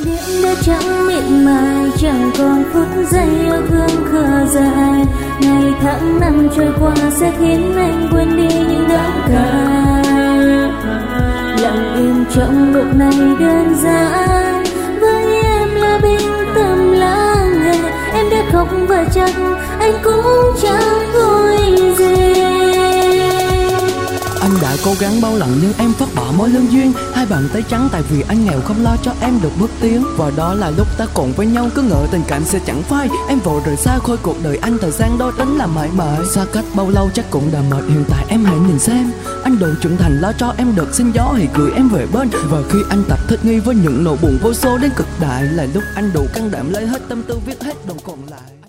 Đêm đã trắng mịn mài, chẳng còn phút giây yêu thương khờ dại. Ngày tháng năm trôi qua sẽ khiến anh quên đi những đắng cay. Lặng im trong lúc này đơn giản, với em là bình tâm lắng nghe. Em đã khóc và chắc anh cũng chẳng vui gì. Anh đã cố gắng bao lần nhưng em phớt bỏ mối lương duyên. Hai bàn tay trắng tại vì anh nghèo không lo cho em được bước tiến. Và đó là lúc ta còn với nhau, cứ ngỡ tình cảm sẽ chẳng phai. Em vội rời xa khỏi cuộc đời anh, thời gian đôi tính là mãi mãi. Xa cách bao lâu chắc cũng đã mệt, hiện tại em hãy nhìn xem. Anh đủ trưởng thành lo cho em được xin gió thì gửi em về bên. Và khi anh tập thích nghi với những nỗi buồn vô số đến cực đại, là lúc anh đủ can đảm lấy hết tâm tư viết hết đoạn còn lại.